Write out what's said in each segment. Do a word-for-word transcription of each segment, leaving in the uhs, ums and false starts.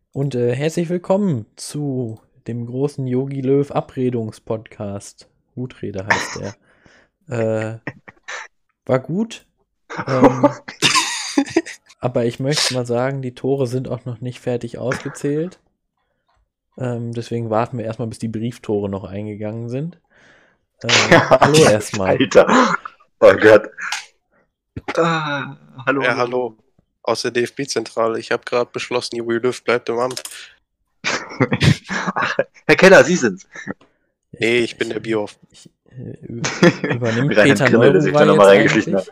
Und äh, herzlich willkommen zu dem großen Yogi Löw Abredungspodcast. Wutrede heißt der. Äh, war gut. Ähm, aber ich möchte mal sagen, die Tore sind auch noch nicht fertig ausgezählt. Ähm, deswegen warten wir erstmal, bis die Brieftore noch eingegangen sind. Äh, hallo erstmal. Alter. Oh Gott. Ah, hallo, Ja, hallo. hallo. Aus der D F B-Zentrale. Ich habe gerade beschlossen, Jogi Löw bleibt im Amt. Ach, Herr Keller, Sie sind's. Nee, ich bin der Bioff. Ich, äh, übernimmt Rainer Peter Krimmel, der sich da Neururer noch mal jetzt reingeschlichen eigentlich? hat.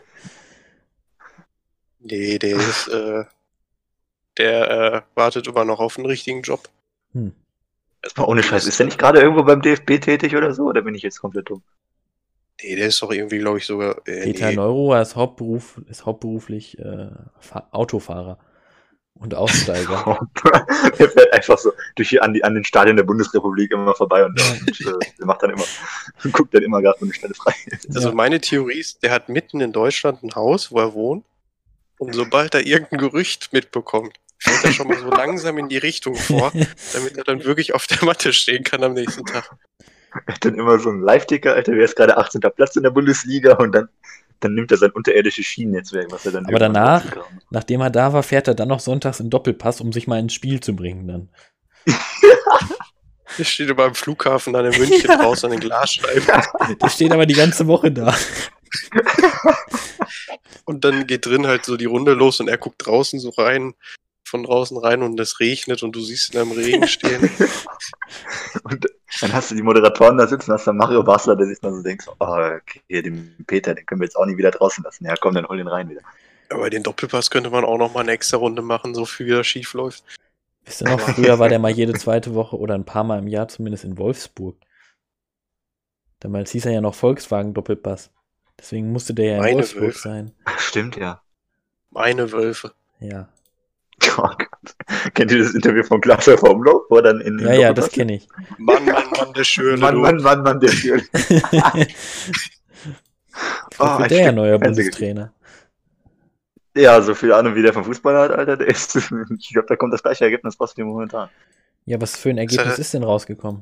Nee, der ist, äh, der äh, wartet immer noch auf einen richtigen Job. Hm. Erstmal ohne Scheiß. Ist der nicht gerade irgendwo beim D F B tätig oder so? Oder bin ich jetzt komplett dumm? Nee, der ist doch irgendwie, glaube ich, sogar. Äh, Peter nee. Neururer ist, Hauptberuf, ist hauptberuflich äh, Fa- Autofahrer und Aussteiger. Der fährt einfach so durch hier an, die, an den Stadien der Bundesrepublik immer vorbei und, und äh, der macht dann immer, guckt dann immer gerade, wenn eine Stelle frei ist. Also Ja. meine Theorie ist, der hat mitten in Deutschland ein Haus, wo er wohnt. Und sobald er irgendein Gerücht mitbekommt, fällt er schon mal so langsam in die Richtung vor, damit er dann wirklich auf der Matte stehen kann am nächsten Tag. Er hat dann immer so einen Live-Ticker, Alter, wer ist gerade achtzehnter Platz in der Bundesliga und dann, dann nimmt er sein unterirdisches Schienennetzwerk, was er dann Aber irgendwann danach, rausgegraben hat. nachdem er da war, fährt er dann noch sonntags in Doppelpass, um sich mal ins Spiel zu bringen dann. Der steht immer am Flughafen dann in München Ja. draußen an den Glasscheiben. Der steht aber die ganze Woche da. Und dann geht drin halt so die Runde los und er guckt draußen so rein, von draußen rein und es regnet und du siehst ihn am Regen stehen. Und dann hast du die Moderatoren da sitzen, hast dann Mario Basler, der sich dann so denkt, oh, okay, den Peter, den können wir jetzt auch nie wieder draußen lassen. Ja, komm, dann hol den rein wieder. Aber den Doppelpass könnte man auch noch mal eine extra Runde machen, so viel wieder schief läuft. Wisst ihr noch, früher war der mal jede zweite Woche oder ein paar Mal im Jahr zumindest in Wolfsburg. Damals hieß er ja noch Volkswagen Doppelpass. Deswegen musste der ja in Meine Wolfsburg Wölfe. sein. Ach, stimmt, ja. Meine Wölfe. Ja, Oh Gott. Kennt ihr das Interview von Klaas Häufer Umlauf, wo er dann in ja, ja, das kenne ich. Mann, Mann, Mann, der Schöne. Mann, du. Mann, Mann, Mann, der Schöne. Vielleicht Oh, wird ein der ja Stück neuer Fernsehgeschichte. Bundestrainer. Ja, so viel Ahnung, wie der vom Fußball hat, Alter, der ist, ich glaube, da kommt das gleiche Ergebnis raus wie momentan. Ja, was für ein Ergebnis hat- ist denn rausgekommen?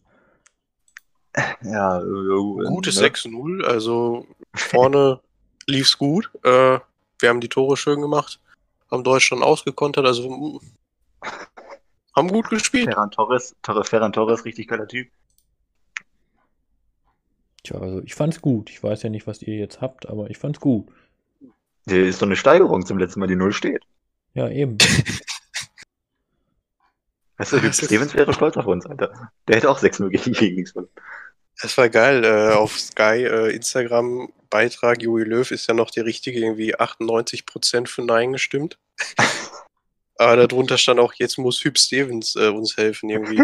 Ja, äh, Gutes ne? sechs null, also vorne lief's gut. Äh, wir haben die Tore schön gemacht, haben Deutschland ausgekontert, also mm, haben gut gespielt. Ferran Torres, Torres, Ferran Torres, richtig geiler Typ. Tja, also ich fand's gut. Ich weiß ja nicht, was ihr jetzt habt, aber ich fand's gut. Der ist so eine Steigerung zum letzten Mal, die Null steht. Ja, eben. Weißt du, Das Hüb ist- Stevens wäre stolz auf uns, Alter. Der hätte auch sechs null gegen gegen nichts verloren. Das war geil. Äh, auf Sky äh, Instagram-Beitrag, Jogi Löw ist ja noch die richtige, irgendwie achtundneunzig Prozent für Nein gestimmt. Aber darunter stand auch, jetzt muss Hüb Stevens äh, uns helfen, irgendwie.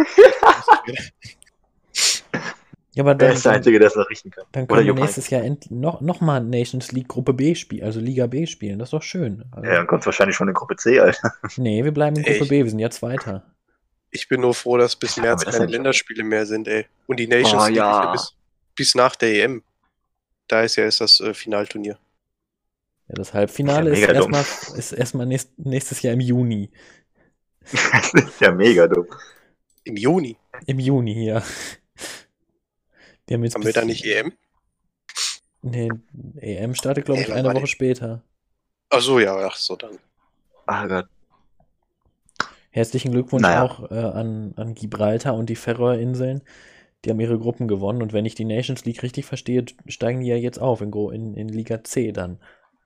Ja, aber Der dann, ist der dann, Einzige, der es noch richten kann. dann Oder können wir Jupp nächstes Jahr end noch, noch mal Nations League Gruppe B spielen, also Liga B spielen. Das ist doch schön. Also, Ja, dann kommt wahrscheinlich schon in Gruppe C, Alter. nee, wir bleiben in Gruppe Echt? B, wir sind ja Zweiter. Ich bin nur froh, dass bis Ja, März aber das keine ist ja- Länderspiele mehr sind, ey. Und die Nations Oh, League ja. ist ja bis, bis nach der E M. Da ist ja erst das äh, Finalturnier. Ja, das Halbfinale Ist ist ja mega dumm. erstmal ist erstmal nächst, nächstes Jahr im Juni. Das ist ja mega dumm. Im Juni. Im Juni, ja. Wir haben jetzt Haben wir da nicht E M? Nee, E M startet, glaube Ey, ich, wann eine war Woche die? später. Ach so, ja, ach so, dann. Ah Gott. Herzlichen Glückwunsch Naja. auch äh, an, an Gibraltar und die Färöerinseln. Die haben ihre Gruppen gewonnen und wenn ich die Nations League richtig verstehe, steigen die ja jetzt auf in, Gro- in, in Liga C dann.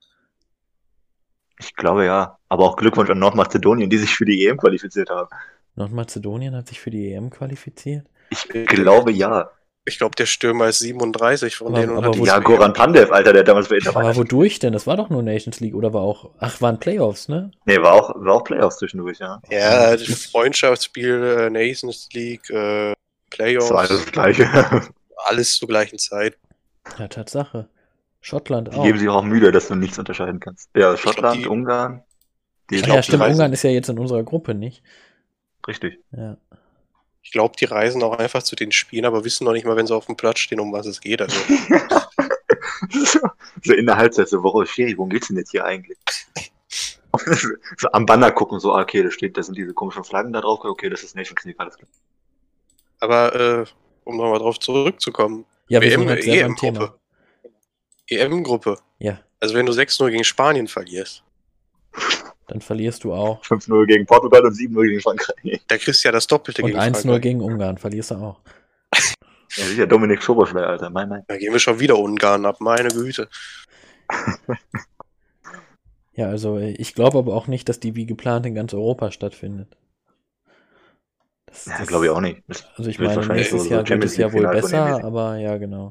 Ich glaube ja. Aber auch Glückwunsch an Nordmazedonien, die sich für die E M qualifiziert haben. Nordmazedonien hat sich für die E M qualifiziert. Ich glaube ja. Ich glaube, der Stürmer ist siebenunddreißig von Aber- denen. und aber hat die wo- Ja, zwei- Goran Pandev, Alter, der hat damals bei Inter Aber Mailand. wodurch denn? Das war doch nur Nations League oder war auch. Ach, waren Playoffs, ne? Nee, war auch, war auch Playoffs zwischendurch, ja. Ja, das Freundschaftsspiel, äh, Nations League, äh, Playoffs, Das war alles das Gleiche. alles zur gleichen Zeit. Ja, Tatsache. Schottland Die auch. geben sich auch Mühe, dass du nichts unterscheiden kannst. Ja, glaub, Schottland, die- Ungarn. Die Ich Ah glaub, ja, die stimmt, reisen- Ungarn ist ja jetzt in unserer Gruppe, nicht? Richtig. Ja. Ich glaube, die reisen auch einfach zu den Spielen, aber wissen noch nicht mal, wenn sie auf dem Platz stehen, um was es geht. Also, so, so in der Halbzeit, so, worum, Schiri, worum geht's denn jetzt hier eigentlich? so am Banner gucken, so, okay, da steht, das sind diese komischen Flaggen da drauf, okay, das ist Nations League, alles klar. Aber äh, um nochmal drauf zurückzukommen. Ja, wir W M, sind halt E selber im M-Gruppe. Thema. E M-Gruppe. Ja, Also wenn du sechs null gegen Spanien verlierst, dann verlierst du auch. fünf null gegen Portugal und sieben null gegen Frankreich. da kriegst du ja das Doppelte Und gegen eins null Frankreich. gegen Ungarn verlierst du auch. Ja, sicher, Dominik Schoboschlei, Alter, mein, mein. Da gehen wir schon wieder Ungarn ab, meine Güte. Ja, also äh, ich glaube aber auch nicht, dass die wie geplant in ganz Europa stattfindet. Das, Ja, das- glaube ich auch nicht. Das Also ich wird meine, wahrscheinlich nächstes so- so Jahr wird Champions es ja League wohl Finalturnier besser, mäßig. aber ja, genau.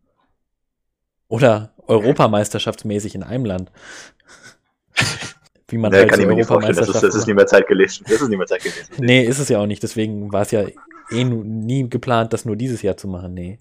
Oder europameisterschaftsmäßig in einem Land. Wie man Nee, halt kann so ich mir nicht vorstellen, das ist, das ist Europameisterschaften nicht mehr Zeit gelesen. Das ist nicht mehr Zeit gewesen. macht. Nee, ist es ja auch nicht. Deswegen war es ja eh nu- nie geplant, das nur dieses Jahr zu machen. Nee.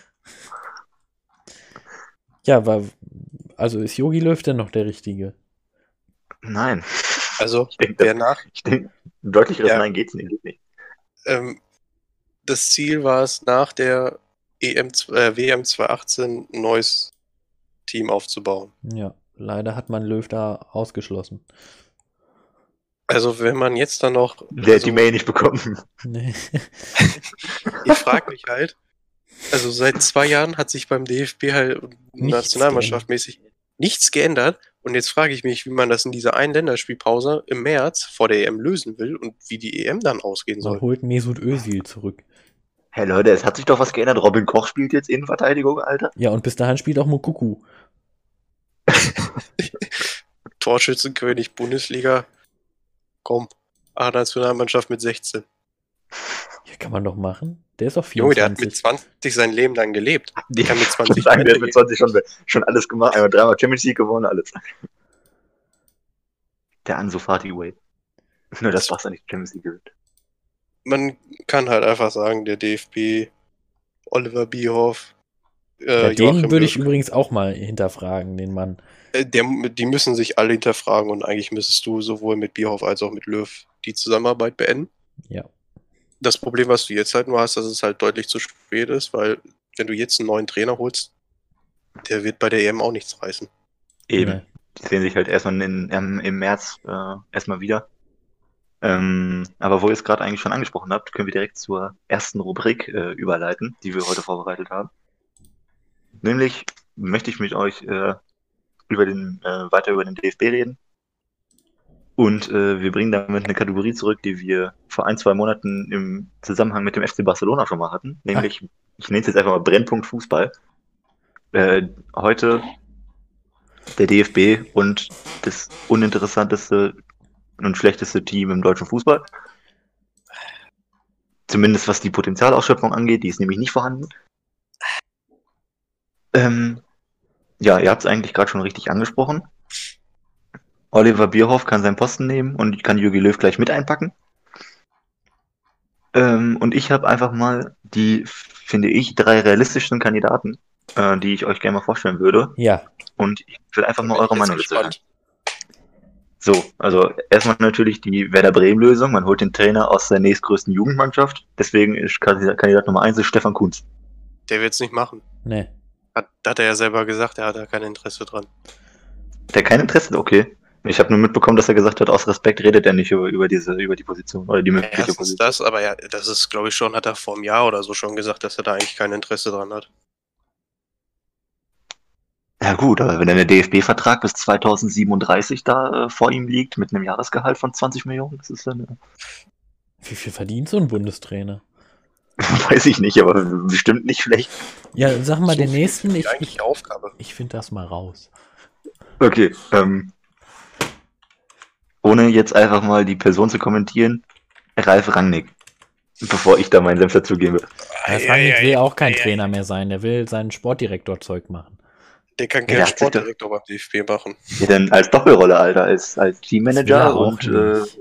Ja, war, also ist Jogi Löw denn noch der Richtige? Nein. Also Ich denke, der nach, ich denk, ein deutlicheres Ja. Nein geht's nicht. Geht nicht. ähm, das Ziel war es, nach der E M, z- äh, W M zwanzig achtzehn ein neues Team aufzubauen. Ja, leider hat man Löw da ausgeschlossen. Also wenn man jetzt dann noch... Der hat also, die Mail nicht bekommen. Nee. ich frage mich halt, also seit zwei Jahren hat sich beim D F B halt Nichts Nationalmannschaft mäßig nichts geändert. Und jetzt frage ich mich, wie man das in dieser einen Länderspielpause im März vor der E M lösen will und wie die E M dann ausgehen Man soll. holt Mesut Özil zurück. Hey Leute, es hat sich doch was geändert. Robin Koch spielt jetzt Innenverteidigung, Alter. Ja, und bis dahin spielt auch Mokuku. Torschützenkönig Bundesliga. Komm, A-Nationalmannschaft mit sechzehn. Ja, kann man doch machen. Der ist auch Junge, der hat mit vierundzwanzig. zwanzig sein Leben lang gelebt. Die kann mit ich zwanzig sagen, der hat mit weitergehen. zwanzig schon, schon alles gemacht. Einmal dreimal Champions League gewonnen, alles. Der Ansu Fati Way. Nur das Wasser nicht Champions League gewinnt. Man kann halt einfach sagen, der D F B, Oliver Bierhoff, äh, Ja, den Joachim würde ich Löw, übrigens auch mal hinterfragen, den Mann. äh, der, die müssen sich alle hinterfragen und eigentlich müsstest du sowohl mit Bierhoff als auch mit Löw die Zusammenarbeit beenden. Ja. Das Problem, was du jetzt halt nur hast, dass es halt deutlich zu spät ist, weil wenn du jetzt einen neuen Trainer holst, der wird bei der E M auch nichts reißen. Eben. Nee. Die sehen sich halt erstmal in, ähm, im März äh, erstmal wieder. Ähm, aber wo ihr es gerade eigentlich schon angesprochen habt, können wir direkt zur ersten Rubrik äh, überleiten, die wir heute vorbereitet haben. Nämlich möchte ich mit euch äh, über den, äh, weiter über den D F B reden. Und äh, wir bringen damit eine Kategorie zurück, die wir vor ein, zwei Monaten im Zusammenhang mit dem F C Barcelona schon mal hatten. Nämlich, ich nenne es jetzt einfach mal Brennpunkt Fußball. Äh, heute der D F B und das uninteressanteste und schlechteste Team im deutschen Fußball. Zumindest was die Potenzialausschöpfung angeht, die ist nämlich nicht vorhanden. Ähm, ja, ihr habt es eigentlich gerade schon richtig angesprochen. Oliver Bierhoff kann seinen Posten nehmen und kann Jogi Löw gleich mit einpacken. Ähm, und ich habe einfach mal die, finde ich, drei realistischsten Kandidaten, äh, die ich euch gerne mal vorstellen würde. Ja. Und ich will einfach mal Bin ich eure jetzt Meinung dazu hören. gespannt. So, also erstmal natürlich die Werder Bremen-Lösung. Man holt den Trainer aus der nächstgrößten Jugendmannschaft. Deswegen ist Kandidat, Kandidat Nummer eins ist Stefan Kuntz. Der wird es nicht machen. Nee. Hat, hat er ja selber gesagt, er hat da kein Interesse dran. Der kein Interesse? Okay. Ich habe nur mitbekommen, dass er gesagt hat, aus Respekt redet er nicht über, über diese, über die Position oder die mögliche Erstens Position. das, aber ja, das ist, glaube ich, schon, hat er vor einem Jahr oder so schon gesagt, dass er da eigentlich kein Interesse dran hat. Ja gut, aber wenn dann der D F B-Vertrag bis zweitausendsiebenunddreißig da äh, vor ihm liegt, mit einem Jahresgehalt von zwanzig Millionen, das ist dann, Wie viel verdient so ein Bundestrainer? äh, weiß ich nicht, aber bestimmt nicht schlecht. Ja, sag mal So den viel nächsten. ist die Ich, ich, eigentliche Aufgabe. ich finde das mal raus. Okay, ähm, ohne jetzt einfach mal die Person zu kommentieren, Ralf Rangnick, bevor ich da meinen Senf dazugebe. Ralf Ei, Rangnick ei, will ei, auch kein ei, ei. Trainer mehr sein. Der will sein Sportdirektorzeug machen. Der kann Ja, gerne der hat sich doch- Sportdirektor beim D F B machen. Ja, dann als Doppelrolle, Alter, als, als Das will Teammanager er auch und äh, nicht.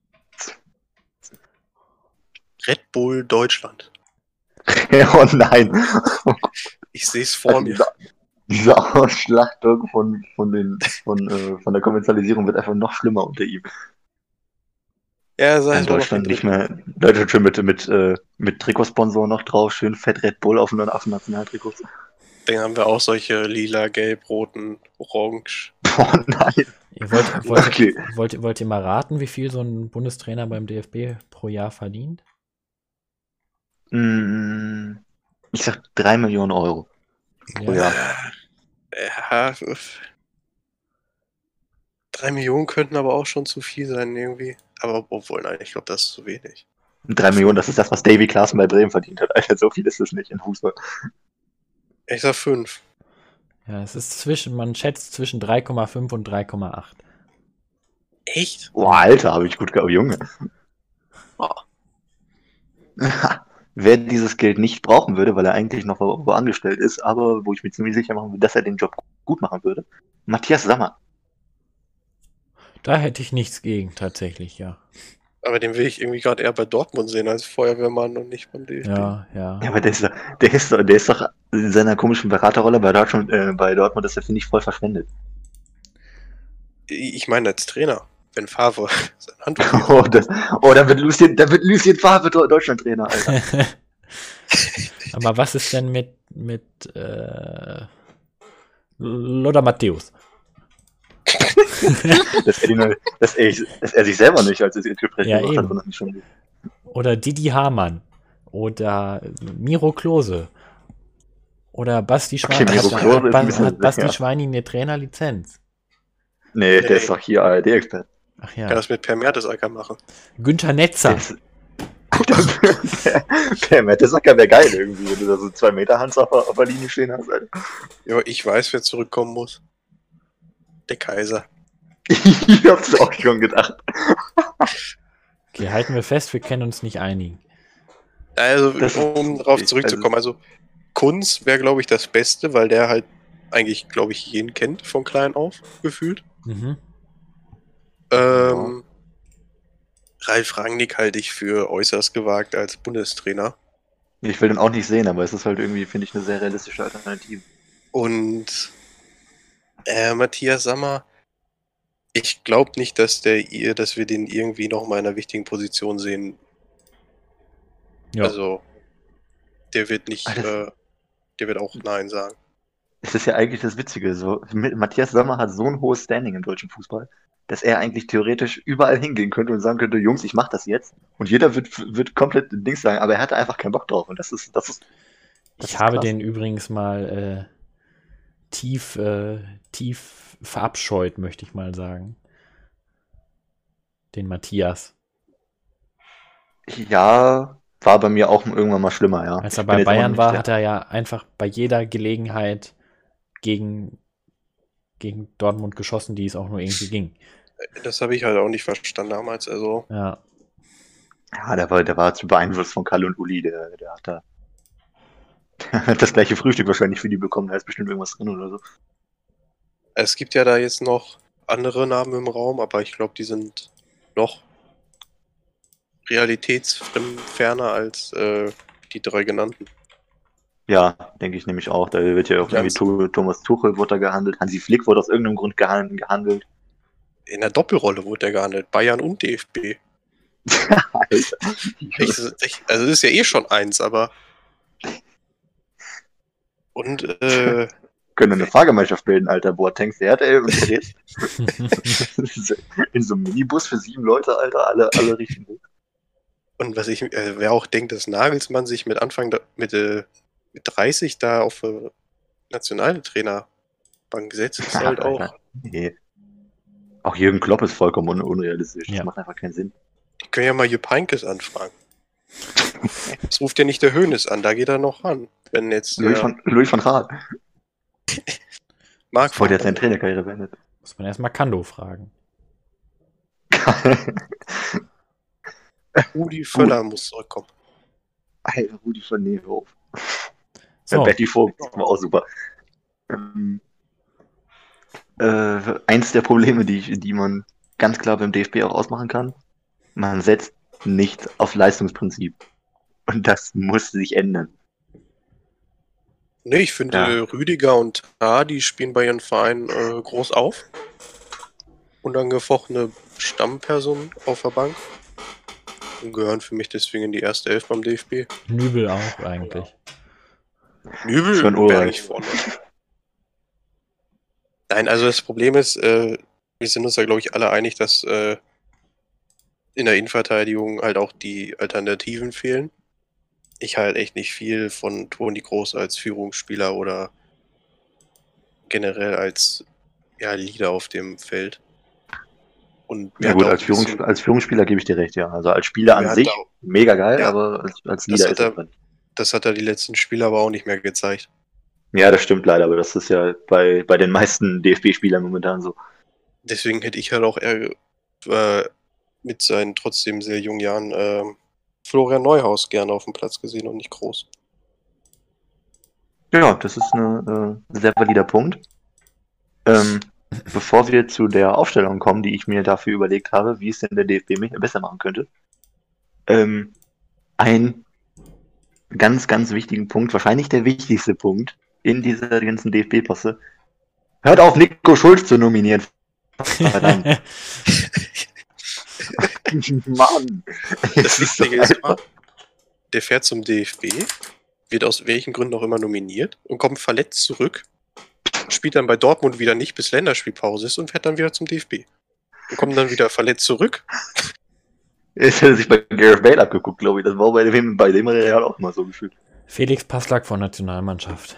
Red Bull Deutschland. oh nein. Ich sehe es vor mir. Diese, diese Ausschlachtung von, von, den, von, äh, von der Kommerzialisierung wird einfach noch schlimmer unter ihm. Ja, sei In es mal noch Deutschland mit nicht mehr. Deutschland schön mit, mit, äh, mit Trikotsponsor noch drauf, schön fett Red Bull auf den Nationaltrikots. Dann haben wir auch solche lila, gelb, roten, orange. Oh nein. Ihr wollt, wollt, Okay. wollt, wollt ihr mal raten, wie viel so ein Bundestrainer beim D F B pro Jahr verdient? Mm, Ich sag drei Millionen Euro pro Ja. Jahr. Ja, drei Millionen könnten aber auch schon zu viel sein irgendwie. Aber obwohl, nein, ich glaube, das ist zu wenig. Drei Millionen, das ist das, was Davy Klaassen bei Bremen verdient hat. Alter, so viel ist es nicht in Fußball. Ich sag fünf. Ja, es ist zwischen, man schätzt zwischen drei Komma fünf und drei Komma acht. Echt? Boah, Alter, habe ich gut gehabt, Junge. Oh. Wer dieses Geld nicht brauchen würde, weil er eigentlich noch wo, wo angestellt ist, aber wo ich mir ziemlich sicher machen würde, dass er den Job gut machen würde, Matthias Sammer. Da hätte ich nichts gegen, tatsächlich, ja. Aber den will ich irgendwie gerade eher bei Dortmund sehen als Feuerwehrmann und nicht beim D F B. Ja, ja. Ja, aber der ist, doch- der ist, doch- der ist doch in seiner komischen Beraterrolle bei Dortmund, äh, bei Dortmund ist er, finde ich, voll verschwendet. Ich meine als Trainer, wenn Favre sein Handtuch gibt. Oh, das, oh da wird Lucien, da wird Lucien Favre Deu- Deutschlandtrainer, Alter. Aber was ist denn mit, mit äh, Lothar Matthäus? dass, er die, dass, er, dass er sich selber nicht als Interpret Ja, gemacht hat, eben. wundert mich schon. Oder Didi Hamann? Oder Miro Klose? Oder Basti Schwein? Okay, Miro hat, Klose hat, ist ein Bas- bisschen- hat Basti ja. Schweini eine Trainerlizenz? Nee, Nee. der ist doch hier A R D-Expert. Ach Kann ja. das mit Per Mertesacker machen. Günther Netzer. Der ist- der, der Mertesacker wäre geil irgendwie, wenn du da so zwei Meter Hans auf, der- auf der Linie stehen hast, Alter. Ja, aber ich weiß, wer zurückkommen muss. Der Kaiser. Ich hab's auch schon gedacht. Okay, halten wir fest, wir können uns nicht einigen. Also, Das- um darauf ich- zurückzukommen, also Kunz wäre, glaube ich, das Beste, weil der halt eigentlich, glaube ich, jeden kennt von klein auf, gefühlt. Mhm. Ähm, Ralf Rangnick halte ich für äußerst gewagt als Bundestrainer. Ich will den auch nicht sehen, aber es ist halt irgendwie, finde ich, eine sehr realistische Alternative. Und äh, Matthias Sammer, ich glaube nicht, dass der ihr, dass wir den irgendwie noch mal in einer wichtigen Position sehen. Ja. Also, der wird nicht, Ah, das- äh, der wird auch Nein sagen. Es ist ja eigentlich das Witzige, so, mit- Matthias Sammer hat so ein hohes Standing im deutschen Fußball, dass er eigentlich theoretisch überall hingehen könnte und sagen könnte, Jungs, ich mach das jetzt. Und jeder wird, wird komplett Dings sagen, aber er hatte einfach keinen Bock drauf. Und das ist, das ist, das Ich ist habe krass. den übrigens mal äh, tief, äh, tief verabscheut, möchte ich mal sagen. Den Matthias. Ja, war bei mir auch irgendwann mal schlimmer, ja. Als er Ich bin bei jetzt immer Bayern nicht war, der- hat er ja einfach bei jeder Gelegenheit gegen, gegen Dortmund geschossen, die es auch nur irgendwie ging. Das habe ich halt auch nicht verstanden damals. Also, Ja, Ja, der war, der war zu beeinflusst von Kalle und Uli, der, der hat da der hat das gleiche Frühstück wahrscheinlich für die bekommen, da ist bestimmt irgendwas drin oder so. es gibt ja da jetzt noch andere Namen im Raum, aber ich glaube, die sind noch realitätsferner als äh, die drei genannten. Ja, denke ich nämlich auch. Da wird ja auch irgendwie Ganz- Tho- Thomas Tuchel wurde da gehandelt, Hansi Flick wurde aus irgendeinem Grund gehan- gehandelt. In der Doppelrolle wurde der gehandelt. Bayern und D F B. Alter. Ich, ich, also das ist ja eh schon eins, aber. Und äh, Können eine Fahrgemeinschaft bilden, Alter. Boateng fährt, ey, und der jetzt in so einem Minibus für sieben Leute, Alter, alle, alle richtig gut. Und was ich, äh, wer auch denkt, dass Nagelsmann sich mit Anfang, da, mit, äh, mit dreißig da auf äh, Nationaltrainerbank gesetzt, ist halt auch. Alter. Nee. Auch Jürgen Klopp ist vollkommen un unrealistisch. Das Ja. macht einfach keinen Sinn. Die können ja mal Jupp Heynckes anfragen. Das ruft ja nicht der Hoeneß an, da geht er noch ran. Wenn jetzt Louis der van, Louis van Gaal, Marc bevor der jetzt seine Trainerkarriere beendet. muss man erstmal Kando fragen. Rudi Völler muss zurückkommen. Alter, Rudi von Nehof. So, Ja, Betty Vogt war auch super. Ähm, äh, eins der Probleme, die, ich- die man ganz klar beim D F B auch ausmachen kann, man setzt nicht auf Leistungsprinzip. Und das muss sich ändern. Nee, ich finde, Ja. äh, Rüdiger und Tah, die spielen bei ihren Vereinen äh, groß auf. Unangefochtene Stammpersonen auf der Bank. Und gehören für mich deswegen in die erste Elf beim D F B. Nübel auch eigentlich. Nübel Sven wäre Ulreich. nicht vorne. Nein, also das Problem ist, äh, wir sind uns ja, glaube ich, alle einig, dass äh, in der Innenverteidigung halt auch die Alternativen fehlen. Ich halte echt nicht viel von Toni Kroos als Führungsspieler oder generell als ja, Leader auf dem Feld. Und Ja gut, als, Führungs bisschen, als Führungsspieler gebe ich dir recht, ja. Also als Spieler an sich, auch, mega geil, ja, aber als, als Leader ist er drin. Das hat er die letzten Spiele aber auch nicht mehr gezeigt. Ja, das stimmt leider, aber das ist ja bei, bei den meisten D F B-Spielern momentan so. Deswegen hätte ich halt auch eher äh, mit seinen trotzdem sehr jungen Jahren äh, Florian Neuhaus gerne auf dem Platz gesehen und nicht Kroos. Ja, das ist ein äh, sehr valider Punkt. Ähm, bevor wir zu der Aufstellung kommen, die ich mir dafür überlegt habe, wie es denn der D F B besser machen könnte, ähm, ein ganz, ganz wichtigen Punkt, wahrscheinlich der wichtigste Punkt in dieser ganzen D F B-Posse. Hört auf, Nico Schulz zu nominieren. Verdammt. Mann. Das Wichtige ist immer, der fährt zum D F B, wird aus welchen Gründen auch immer nominiert und kommt verletzt zurück, spielt dann bei Dortmund wieder nicht, bis Länderspielpause ist und fährt dann wieder zum D F B. Und kommt dann wieder verletzt zurück. Jetzt hat er sich bei Gareth Bale abgeguckt, glaube ich. Das war bei dem, bei dem Real auch mal so gefühlt. Felix Passlack von Nationalmannschaft.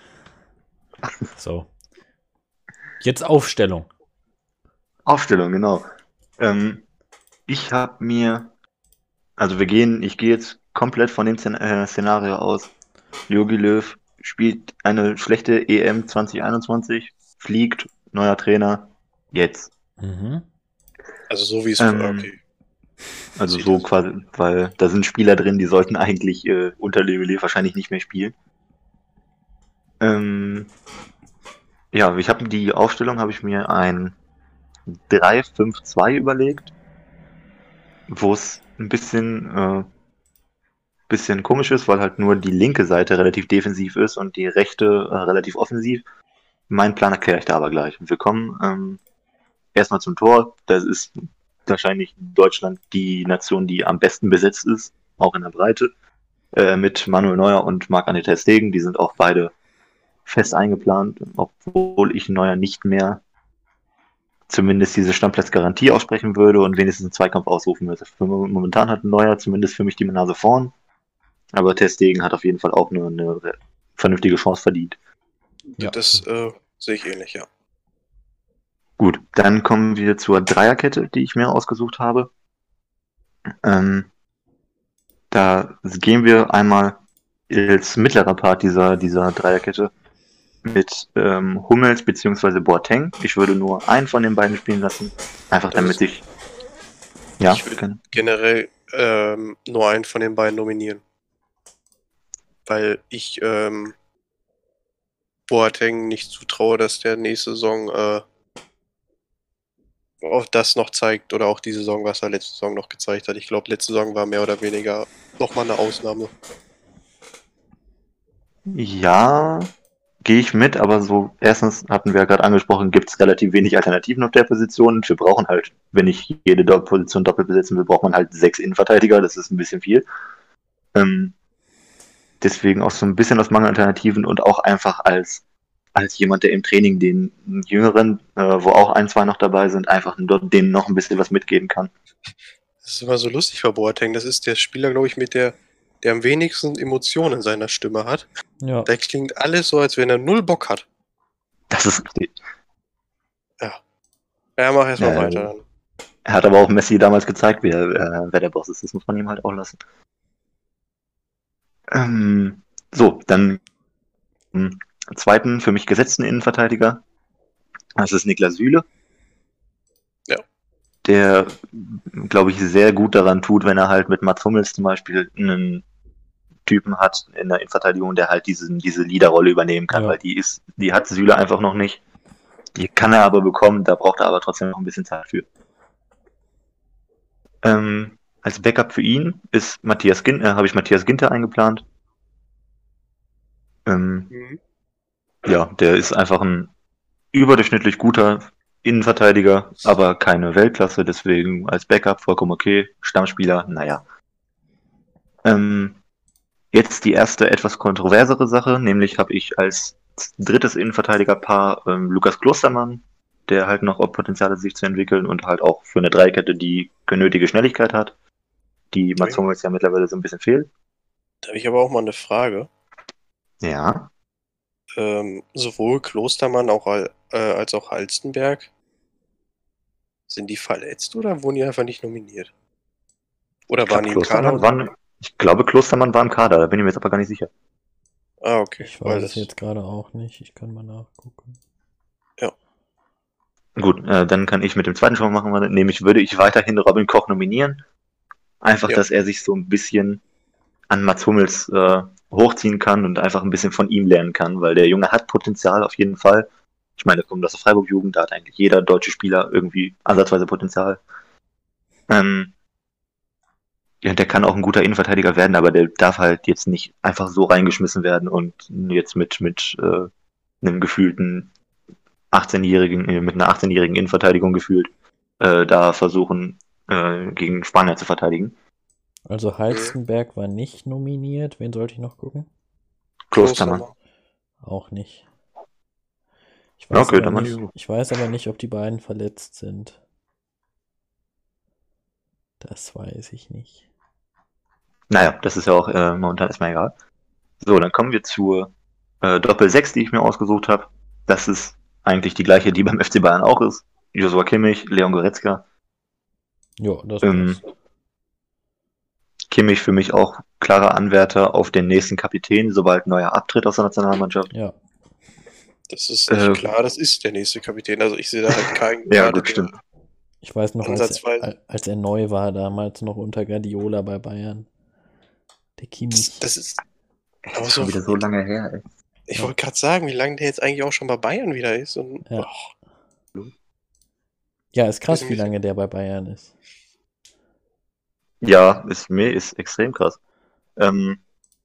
So. Jetzt Aufstellung. Aufstellung, genau. Ähm, ich habe mir, also wir gehen, ich gehe jetzt komplett von dem Szen äh, Szenario aus. Jogi Löw spielt eine schlechte E M zwanzig einundzwanzig, fliegt, neuer Trainer, jetzt. Mhm. Also so wie es ähm, war, okay. Also so quasi, weil da sind Spieler drin, die sollten eigentlich äh, unter Löw wahrscheinlich nicht mehr spielen. Ähm, ja, ich habe die Aufstellung, habe ich mir ein drei fünf zwei überlegt, wo es ein bisschen, äh, bisschen komisch ist, weil halt nur die linke Seite relativ defensiv ist und die rechte äh, relativ offensiv. Mein Plan erkläre ich da aber gleich. Wir kommen ähm, erstmal zum Tor. Das ist wahrscheinlich Deutschland die Nation, die am besten besetzt ist, auch in der Breite, äh, mit Manuel Neuer und Marc-André ter Stegen. Die sind auch beide fest eingeplant, obwohl ich Neuer nicht mehr zumindest diese Stammplatzgarantie aussprechen würde und wenigstens einen Zweikampf ausrufen würde. Momentan hat Neuer zumindest für mich die Nase vorn, aber ter Stegen hat auf jeden Fall auch eine, eine vernünftige Chance verdient. Ja. Das äh, sehe ich ähnlich, ja. Gut, dann kommen wir zur Dreierkette, die ich mir ausgesucht habe. Ähm, da gehen wir einmal als mittlerer Part dieser, dieser Dreierkette mit ähm, Hummels bzw. Boateng. Ich würde nur einen von den beiden spielen lassen, einfach das damit ich... Ja, ich würde generell ähm, nur einen von den beiden nominieren. Weil ich ähm, Boateng nicht zutraue, dass der nächste Saison äh, auch das noch zeigt oder auch die Saison, was er letzte Saison noch gezeigt hat. Ich glaube, letzte Saison war mehr oder weniger nochmal eine Ausnahme. Ja, gehe ich mit, aber so erstens hatten wir ja gerade angesprochen, gibt es relativ wenig Alternativen auf der Position. Wir brauchen halt, wenn ich jede Do- Position doppelt besetzen will, braucht man halt sechs Innenverteidiger, das ist ein bisschen viel. Ähm, deswegen auch so ein bisschen aus Mangel Alternativen und auch einfach als als jemand, der im Training den Jüngeren, äh, wo auch ein, zwei noch dabei sind, einfach denen noch ein bisschen was mitgeben kann. Das ist immer so lustig bei Boateng. Das ist der Spieler, glaube ich, mit der, der am wenigsten Emotionen in seiner Stimme hat. Ja. Da klingt alles so, als wenn er null Bock hat. Das ist richtig. Ja. Ja, mach erstmal ja, weiter. Dann. Er hat aber auch Messi damals gezeigt, wer, äh, wer der Boss ist. Das muss man ihm halt auch lassen. Ähm, so, dann ähm, zweiten für mich gesetzten Innenverteidiger. Das ist Niklas Süle. Ja. Der, glaube ich, sehr gut daran tut, wenn er halt mit Mats Hummels zum Beispiel einen Typen hat in der Innenverteidigung, der halt diesen, diese Leaderrolle übernehmen kann, ja. Weil die ist, die hat Süle einfach noch nicht. Die kann er aber bekommen, da braucht er aber trotzdem noch ein bisschen Zeit für. Ähm, als Backup für ihn ist Matthias Gin- äh, habe ich Matthias Ginter eingeplant. Ähm, mhm. Ja, der ist einfach ein überdurchschnittlich guter Innenverteidiger, aber keine Weltklasse, deswegen als Backup vollkommen okay. Stammspieler, naja. Ähm, jetzt die erste etwas kontroversere Sache, nämlich habe ich als drittes Innenverteidigerpaar ähm, Lukas Klostermann der halt noch Potenzial hat, sich zu entwickeln und halt auch für eine Dreikette die nötige Schnelligkeit hat, die Mats Hummels ja mittlerweile so ein bisschen fehlt. Da habe ich aber auch mal eine Frage. Ja. Ähm, sowohl Klostermann auch, äh, als auch Halstenberg, sind die verletzt oder wurden die einfach nicht nominiert? Oder Ich, waren glaub, die im Kader? waren, ich glaube, Klostermann war im Kader, da bin ich mir jetzt aber gar nicht sicher. Ah, okay. Ich weil weiß es das- jetzt gerade auch nicht. Ich kann mal nachgucken. Gut, äh, dann kann ich mit dem zweiten schon mal machen, nämlich würde ich weiterhin Robin Koch nominieren. Einfach, Ja. dass er sich so ein bisschen an Mats Hummels äh, hochziehen kann und einfach ein bisschen von ihm lernen kann, weil der Junge hat Potenzial auf jeden Fall. Ich meine, er kommt aus der Freiburg-Jugend, da hat eigentlich jeder deutsche Spieler irgendwie ansatzweise Potenzial. Ähm, ja, der kann auch ein guter Innenverteidiger werden, aber der darf halt jetzt nicht einfach so reingeschmissen werden und jetzt mit, mit äh, einem gefühlten achtzehnjährigen, äh, mit einer achtzehnjährigen Innenverteidigung gefühlt, äh, da versuchen, äh, gegen Spanier zu verteidigen. Also Halstenberg war nicht nominiert. Wen sollte ich noch gucken? Klostermann. Auch nicht. Ich Ja, weiß, okay, aber dann mal nicht, die- ich weiß aber nicht, ob die beiden verletzt sind. Das weiß ich nicht. Naja, das ist ja auch äh, momentan erstmal egal. So, dann kommen wir zur äh, Doppel sechs, die ich mir ausgesucht habe. Das ist eigentlich die gleiche, die beim F C Bayern auch ist. Joshua Kimmich, Leon Goretzka. Jo, das Ähm, passt. Kimmich für mich auch klarer Anwärter auf den nächsten Kapitän, sobald neuer abtritt aus der Nationalmannschaft. Ja. Das ist nicht Äh, klar, das ist der nächste Kapitän. Also ich sehe da halt keinen Ja, gerade, gut, der- stimmt. Ich weiß noch, als, Ansatzweise. als er neu war, damals noch unter Guardiola bei Bayern. Der Kimmich. Das ist, Das Aber ist schon so- wieder so lange her, ey. ich Ja. wollte gerade sagen, wie lange der jetzt eigentlich auch schon bei Bayern wieder ist. Und, Ja. oh, Ja, ist krass, Bisschen wie bisschen- lange der bei Bayern ist. Ja, ist mir ist extrem krass. Ähm,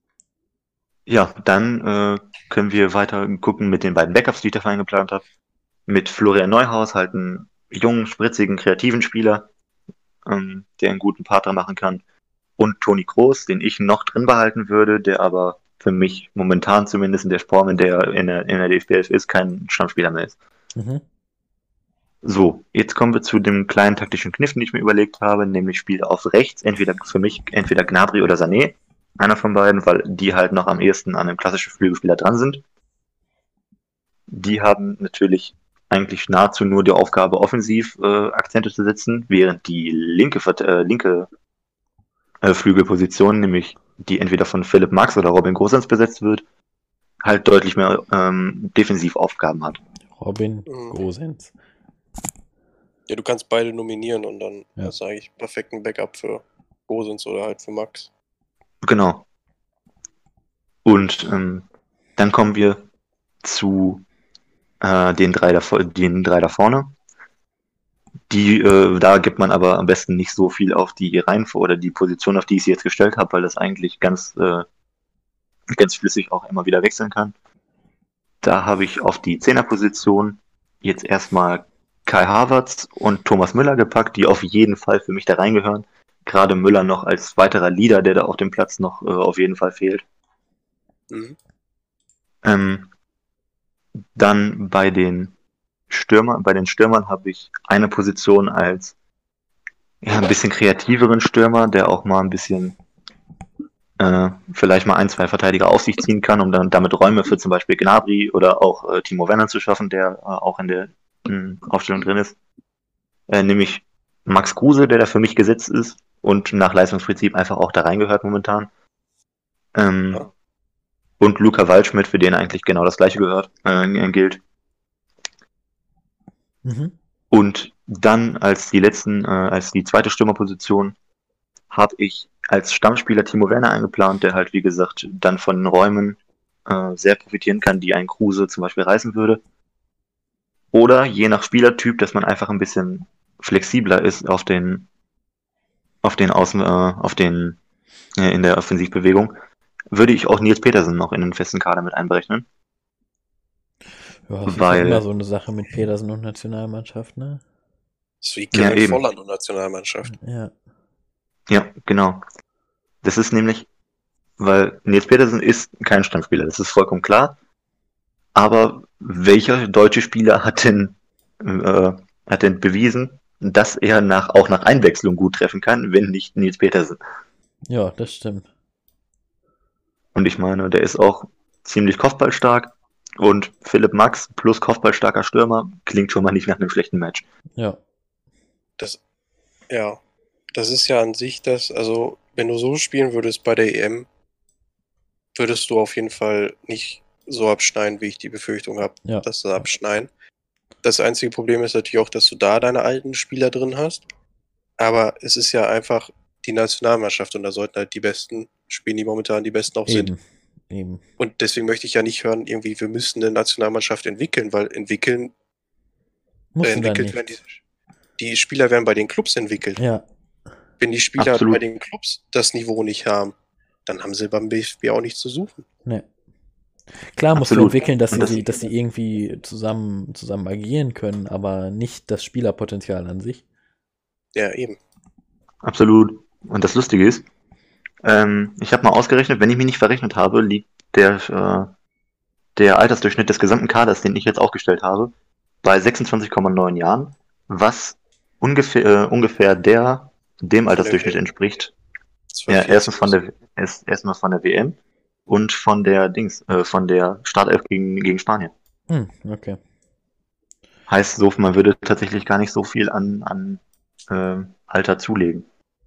ja, dann äh, können wir weiter gucken mit den beiden Backups, die ich dafür eingeplant habe. Mit Florian Neuhaus, halt einen jungen, spritzigen, kreativen Spieler, ähm, der einen guten Partner machen kann. Und Toni Kroos, den ich noch drin behalten würde, der aber für mich momentan zumindest in der Form, in der er in der, in der D F B elf ist, kein Stammspieler mehr ist. Mhm. So, jetzt kommen wir zu dem kleinen taktischen Kniff, den ich mir überlegt habe, nämlich Spiel auf rechts, entweder für mich entweder Gnabry oder Sané, einer von beiden, weil die halt noch am ehesten an einem klassischen Flügelspieler dran sind. Die haben natürlich eigentlich nahezu nur die Aufgabe, offensiv äh, Akzente zu setzen, während die linke, Vert- äh, linke äh, Flügelposition, nämlich die entweder von Philipp Max oder Robin Gosens besetzt wird, halt deutlich mehr ähm, Defensivaufgaben hat. Robin Mhm. Gosens. ja, du kannst beide nominieren und dann Ja. ja. sage ich perfekten Backup für Gosens oder halt für Max. Genau. Und ähm, dann kommen wir zu äh, den, drei da, den drei da vorne. Die, äh, da gibt man aber am besten nicht so viel auf die Reihenfolge oder die Position, auf die ich sie jetzt gestellt habe, weil das eigentlich ganz, äh, ganz flüssig auch immer wieder wechseln kann. Da habe ich auf die Zehnerposition jetzt erstmal Kai Havertz und Thomas Müller gepackt, die auf jeden Fall für mich da reingehören. Gerade Müller noch als weiterer Leader, der da auf dem Platz noch äh, auf jeden Fall fehlt. Mhm. Ähm, dann bei den Stürmern, bei den Stürmern habe ich eine Position als ja, ein bisschen kreativeren Stürmer, der auch mal ein bisschen äh, vielleicht mal ein, zwei Verteidiger auf sich ziehen kann, um dann damit Räume für zum Beispiel Gnabry oder auch äh, Timo Werner zu schaffen, der äh, auch in der mh, Aufstellung drin ist. Äh, nämlich Max Kruse, der da für mich gesetzt ist und nach Leistungsprinzip einfach auch da reingehört momentan. Ähm, Ja. Und Luca Waldschmidt, für den eigentlich genau das gleiche gehört, äh, gilt. Mhm. Und dann als die letzten, äh, als die zweite Stürmerposition habe ich als Stammspieler Timo Werner eingeplant, der halt wie gesagt dann von den Räumen äh, sehr profitieren kann, die ein Kruse zum Beispiel reißen würde. Oder je nach Spielertyp, dass man einfach ein bisschen flexibler ist auf den, auf den Außen, äh, auf den äh, in der Offensivbewegung, würde ich auch Nils Petersen noch in den festen Kader mit einberechnen. Ja, das Weil- ist ja immer so eine Sache mit Petersen und Nationalmannschaft, ne? Das ist wie Ja, Kevin eben. Volland und Nationalmannschaft. Ja. Ja, genau. Das ist nämlich, weil Nils Petersen ist kein Stammspieler, das ist vollkommen klar. Aber welcher deutsche Spieler hat denn äh, hat er bewiesen, dass er nach, auch nach Einwechslung gut treffen kann, wenn nicht Nils Petersen. Ja, das stimmt. Und ich meine, der ist auch ziemlich kopfballstark und Philipp Max plus kopfballstarker Stürmer klingt schon mal nicht nach einem schlechten Match. Ja. Das, ja, das ist ja an sich das, also wenn du so spielen würdest bei der E M, würdest du auf jeden Fall nicht so abschneiden, wie ich die Befürchtung habe, Ja. dass sie abschneiden. Das einzige Problem ist natürlich auch, dass du da deine alten Spieler drin hast. Aber es ist ja einfach die Nationalmannschaft und da sollten halt die Besten spielen, die momentan die Besten auch sind. Eben. Eben. Und deswegen möchte ich ja nicht hören, irgendwie, wir müssen eine Nationalmannschaft entwickeln, weil entwickeln, Musst äh, du dann entwickelt werden nicht. die, die Spieler werden bei den Clubs entwickelt. Ja. Wenn die Spieler Absolut. bei den Clubs das Niveau nicht haben, dann haben sie beim B F B auch nichts zu suchen. Ne. Klar musst du Absolut. entwickeln, dass Und das- sie, dass sie irgendwie zusammen, zusammen agieren können, aber nicht das Spielerpotenzial an sich. Ja, eben. Absolut. Und das Lustige ist, ähm, ich habe mal ausgerechnet, wenn ich mich nicht verrechnet habe, liegt der, äh, der Altersdurchschnitt des gesamten Kaders, den ich jetzt aufgestellt habe, bei sechsundzwanzig Komma neun Jahren, was ungefähr, äh, ungefähr der, dem Altersdurchschnitt entspricht. Ja, erstens von der, erst, erstmal von der W M und von der Dings, äh, von der Startelf gegen, gegen Spanien. Hm, okay. Heißt so, man würde tatsächlich gar nicht so viel an, an äh, Alter zulegen.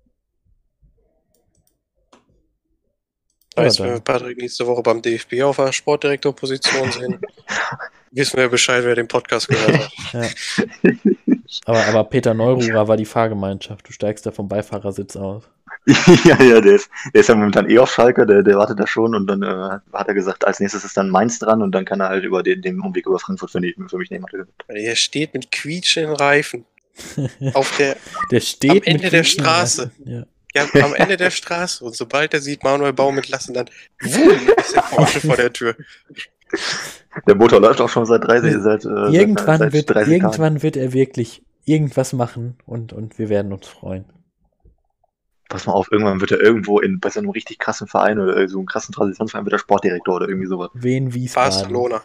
Heißt, Ja, wenn dann- wir Patrick nächste Woche beim D F B auf der Sportdirektorposition sehen, wissen wir Bescheid, wer den Podcast gehört hat. Ja. Aber, aber Peter Neururer war die Fahrgemeinschaft. Du steigst da vom Beifahrersitz aus. ja, ja, der ist, der ist ja momentan eh auf Schalke, der, der wartet da schon und dann äh, hat er gesagt, als nächstes ist dann Mainz dran und dann kann er halt über den, den Umweg über Frankfurt für, mich- für mich nehmen. Hat er gesagt. Weil er steht mit quietschenden Reifen auf der, Der steht Am mit Ende der Quietschen- Straße. Ja. ja, am Ende der Straße. Und sobald er sieht, Manuel Baum entlassen, dann wumm, ist der Porsche vor der Tür. Der Motor läuft auch schon seit dreißig, seit, äh, Irgendwann, seit, seit wird, dreißig Tagen. irgendwann wird er wirklich irgendwas machen und, und wir werden uns freuen. Pass mal auf, irgendwann wird er irgendwo in, bei so einem richtig krassen Verein oder so einem krassen Traditionsverein wird er Sportdirektor oder irgendwie sowas. Wen Wiesbaden. Barcelona.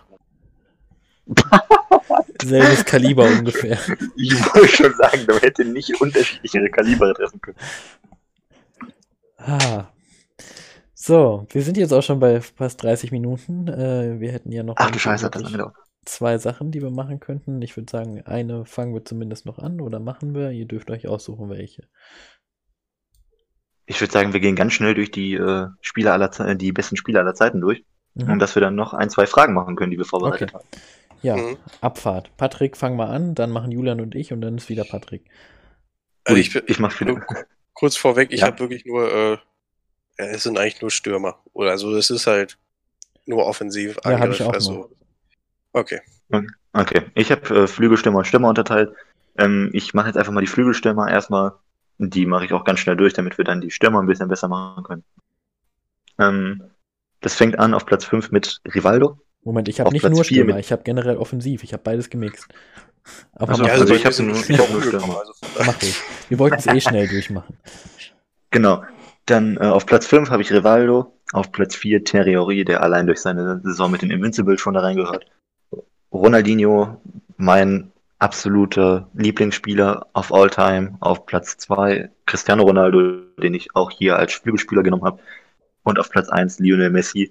Selbes Kaliber ungefähr. Ich wollte schon sagen, man hätte nicht unterschiedlichere Kaliber treffen können. Ah. So, wir sind jetzt auch schon bei fast dreißig Minuten. Äh, wir hätten ja noch Ach du Scheiße, hat das lange gedauert. zwei Sachen, die wir machen könnten. Ich würde sagen, eine fangen wir zumindest noch an oder machen wir. Ihr dürft euch aussuchen, welche. Ich würde sagen, wir gehen ganz schnell durch die äh, Spieler aller Ze- die besten Spieler aller Zeiten durch. Mhm. Und dass wir dann noch ein, zwei Fragen machen können, die wir vorbereitet Okay. haben. Ja, Mhm. Abfahrt. Patrick, fang mal an, dann machen Julian und ich und dann ist wieder Patrick. Also Gut, ich, bin- ich mach viele. nur kurz vorweg, ich Ja. habe wirklich nur, äh, ja, es sind eigentlich nur Stürmer. Oder also es ist halt nur offensiv. Ja, hab ich Angriff, auch also. Okay. Okay, ich habe äh, Flügelstürmer und Stürmer unterteilt. Ähm, ich mache jetzt einfach mal die Flügelstürmer erstmal. Die mache ich auch ganz schnell durch, damit wir dann die Stürmer ein bisschen besser machen können. Ähm, das fängt an auf Platz fünf mit Rivaldo. Moment, ich habe Auf nicht Platz nur vier Stürmer, mit- ich habe generell offensiv. Ich habe beides gemixt. Aber Also, mach, also bei ich mir hab sind nur- die ich Spieler hab nur umgekommen, Stürmer. also von daher- mach ruhig. Wir wollten es eh schnell durchmachen. Genau. Dann äh, auf Platz fünf habe ich Rivaldo. Auf Platz vier Thierry Henry, der allein durch seine Saison mit den Invincibles schon da reingehört. Ronaldinho, mein absoluter Lieblingsspieler auf All-Time. Auf Platz zwei Cristiano Ronaldo, den ich auch hier als Flügelspieler genommen habe. Und auf Platz eins Lionel Messi.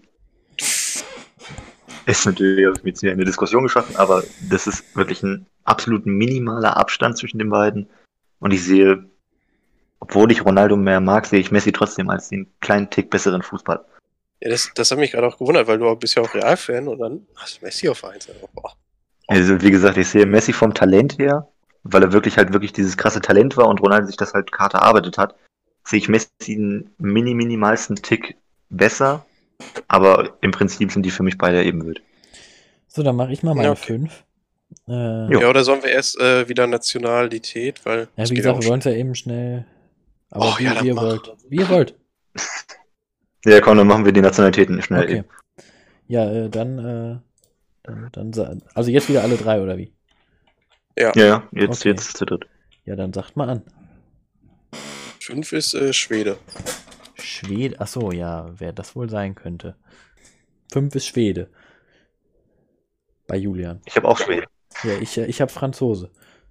Ist natürlich, habe ich mir jetzt hier eine Diskussion geschaffen, aber das ist wirklich ein absolut minimaler Abstand zwischen den beiden. Und ich sehe, obwohl ich Ronaldo mehr mag, sehe ich Messi trotzdem als den kleinen Tick besseren Fußball. Ja, das, das hat mich gerade auch gewundert, weil du bist ja auch Real-Fan und dann hast du Messi auf eins. Also, boah. Also wie gesagt, ich sehe Messi vom Talent her, weil er wirklich halt wirklich dieses krasse Talent war und Ronaldo sich das halt hart erarbeitet hat, sehe ich Messi einen mini minimalsten Tick besser, aber im Prinzip sind die für mich beide ebenbürtig. So, dann mache ich mal meine Ja, okay. fünf. Äh, Jo. Ja, oder sollen wir erst äh, wieder Nationalität, weil Ja, das wie geht gesagt, auch wir wollen es ja eben schnell. Aber Oh, wie, ja, dann wie ihr mach. wollt. Wie ihr wollt. Ja, komm, dann machen wir die Nationalitäten schnell Okay. eben. Ja, äh, dann, äh, dann, dann, sa- also jetzt wieder alle drei, oder wie? Ja, ja, jetzt, Okay. jetzt zu dritt. Ja, dann sagt mal an. Fünf ist äh, Schwede. Schwede, achso, ja, wer das wohl sein könnte. Fünf ist Schwede. Bei Julian. Ich habe auch Schwede. Ja, ich, äh, ich habe Franzose.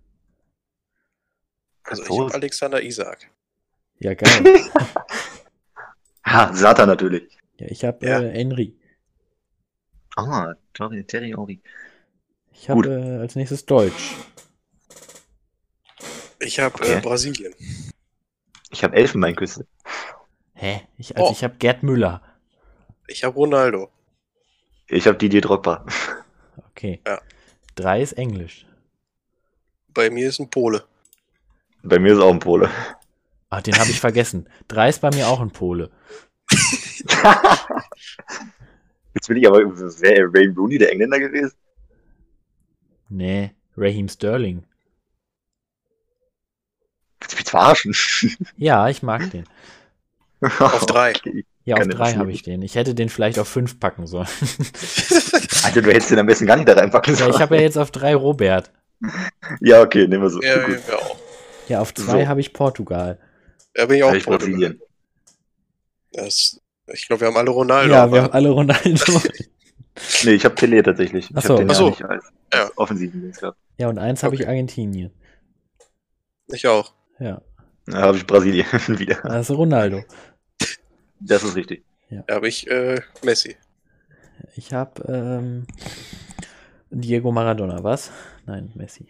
Also ich Franzose? habe Alexander Isak. Ja, geil. Ha, Satan natürlich. Ja, ich habe Ja. äh, Henry. Ah, Terry, Terry Henry. Ich Gut. habe äh, als nächstes Deutsch. Ich habe Okay. äh, Brasilien. Ich habe Elfenbeinküste. Hä? Ich, also Oh. ich habe Gerd Müller. Ich habe Ronaldo. Ich habe Didier Drogba. Okay. Ja. Drei ist Englisch. Bei mir ist ein Pole. Bei mir ist auch ein Pole. Ah, den habe ich vergessen. Drei ist bei mir auch ein Pole. Jetzt will ich aber, wäre Wayne Rooney der Engländer gewesen? Nee, Raheem Sterling. Willst du mich verarschen? Ja, ich mag den. Auf drei. Okay. Ja, auf Keine drei Ahnung. habe ich den. Ich hätte den vielleicht auf fünf packen sollen. Alter, du hättest den am besten gar nicht da reinpacken Ja, sollen. ich habe ja jetzt auf drei Robert. Ja, okay, nehmen wir so. Ja, Gut. ja, auch. Ja, auf zwei So. habe ich Portugal. Da bin ich auch Hab ich Portugal. Brasilien. Das, ich glaube, wir haben alle Ronaldo. Ja, aber wir haben alle Ronaldo. Nee, ich habe Pelé tatsächlich. Ich Ach habe so. den Ach ja so. nicht als, Ja. als offensiven Links gehabt. Ja, und eins habe ich Okay. Argentinien. Ich auch. Ja, Da habe ich Brasilien wieder. also Ronaldo. Das ist richtig. Da habe ich äh, Messi. Ich habe ähm, Diego Maradona, was? Nein, Messi.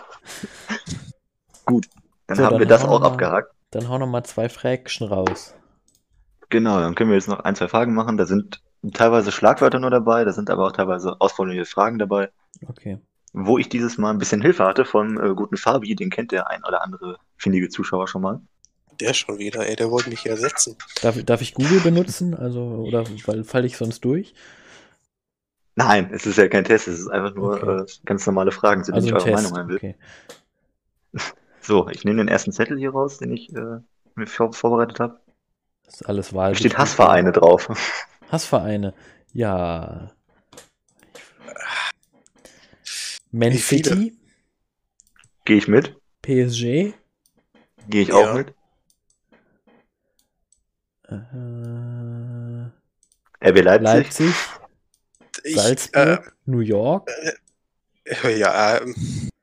Dann So, haben dann wir das hau auch noch mal- abgehakt. Dann hau noch mal zwei Fräkchen raus. Genau, dann können wir jetzt noch ein, zwei Fragen machen. Da sind teilweise Schlagwörter nur dabei, da sind aber auch teilweise ausformulierte Fragen dabei. Okay. Wo ich dieses Mal ein bisschen Hilfe hatte vom äh, guten Fabi, den kennt der ein oder andere findige Zuschauer schon mal. Der schon wieder, ey, der wollte mich ja ersetzen. Darf, darf ich Google benutzen? Also, oder weil falle ich sonst durch? Nein, es ist ja kein Test, es ist einfach nur Okay. äh, ganz normale Fragen, zu denen Also ich ein eure Test. Meinung haben will. Okay. So, ich nehme den ersten Zettel hier raus, den ich äh, mir vor vorbereitet habe. Das ist alles Da Wahlbetrug. steht Hassvereine drauf. Hassvereine. Ja. Man Wie viele? City, Gehe ich mit? P S G, Gehe ich Ja. auch mit? äh, R B Leipzig? Leipzig, Ich, Salzburg, New York. Äh, ja, ähm,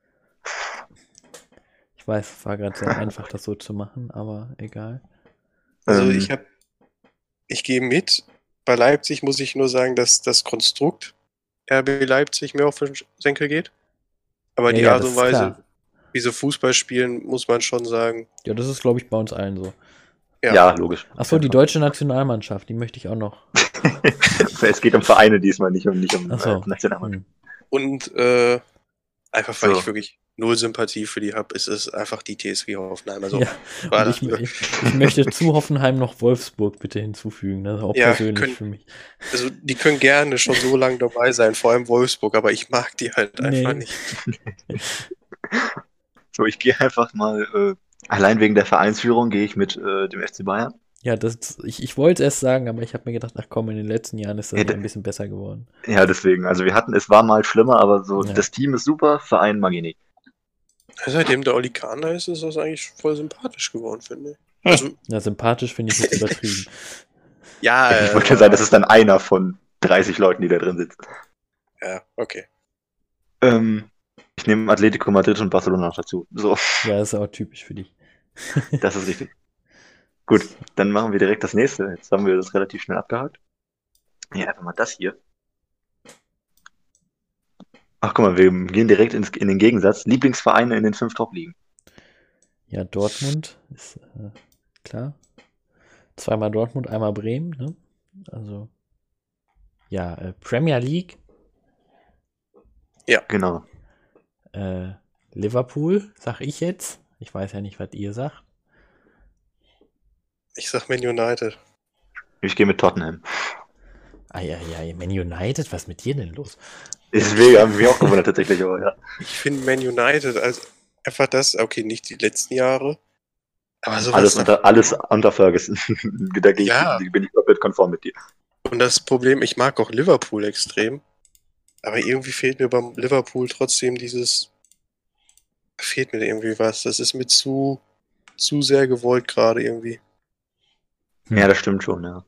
Ich weiß, es war gerade sehr einfach, das so zu machen, aber egal. also Ähm, ich habe, ich gehe mit. Bei Leipzig muss ich nur sagen, dass das Konstrukt R B Leipzig mir auf den Senkel geht. Aber Ja, die ja, Art das und ist Weise, klar. wie sie Fußball spielen, muss man schon sagen. Ja, das ist, glaube ich, bei uns allen so. Ja. ja. logisch. Achso, die deutsche Nationalmannschaft, die möchte ich auch noch. Es geht um Vereine diesmal, nicht um, nicht um Achso. äh, Nationalmannschaft. Hm. Und äh, einfach, weil So. ich wirklich null Sympathie für die habe, ist es einfach die T S G Hoffenheim. Also, Ja, war und ich, das- ich, ich möchte zu Hoffenheim noch Wolfsburg bitte hinzufügen. Das ist auch Ja, persönlich können- für mich. also die können gerne schon so lange dabei sein, vor allem Wolfsburg, aber ich mag die halt einfach Nee. nicht. So, ich gehe einfach mal, äh, allein wegen der Vereinsführung gehe ich mit äh, dem F C Bayern. Ja, das, ich, ich wollte es erst sagen, aber ich habe mir gedacht, ach komm, in den letzten Jahren ist das Ja, ja da- ein bisschen besser geworden. Ja, deswegen. Also wir hatten, es war mal schlimmer, aber so, Ja. das Team ist super, Verein mag ich nicht. Seitdem der Oli Kahn da ist, ist das eigentlich voll sympathisch geworden, finde ich. Also, Ja, sympathisch finde ich jetzt übertrieben. ja, Ich äh, wollte sagen, das ist dann einer von dreißig Leuten, die da drin sitzen. ja, okay. Ähm, ich nehme Atletico Madrid und Barcelona noch dazu. So, Ja, das ist auch typisch für dich. das ist richtig. Gut, dann machen wir direkt das nächste. Jetzt haben wir das relativ schnell abgehakt. Ja, einfach mal das hier. Ach, guck mal, wir gehen direkt ins, in den Gegensatz. Lieblingsvereine in den fünf Top-Ligen. Ja, Dortmund ist äh, klar. Zweimal Dortmund, einmal Bremen, ne? Also, ja, äh, Premier League, Genau. äh, Liverpool, sag ich jetzt. Ich weiß ja nicht, was ihr sagt. Ich sag Man United. Ich gehe mit Tottenham. Eieiei, Man United, was ist mit dir denn los? Deswegen haben wir mich auch gewundert tatsächlich, aber ja. Ich finde Man United als einfach das, okay, nicht die letzten Jahre, aber sowas Alles da- unter, alles unter Ferguson. da gehe ich, Ja. bin ich komplett konform mit dir. Und das Problem, ich mag auch Liverpool extrem, aber irgendwie fehlt mir beim Liverpool trotzdem dieses, fehlt mir irgendwie was. Das ist mir zu, zu sehr gewollt gerade irgendwie. Hm. Ja, das stimmt schon, ja.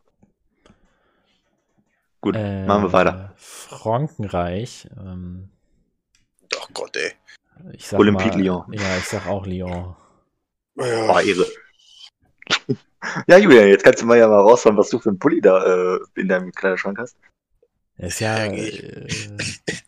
Gut, Äh, machen wir weiter. Frankenreich, ähm, Ach Gott, ey. Ich sag Olympique mal, Lyon. Ja, ich sag auch Lyon. Ja, Boah, Ehre. Ja, Julian, jetzt kannst du mal ja mal raushauen, was du für einen Pulli da äh, in deinem Kleiderschrank hast. Ist ja Eigentlich. äh,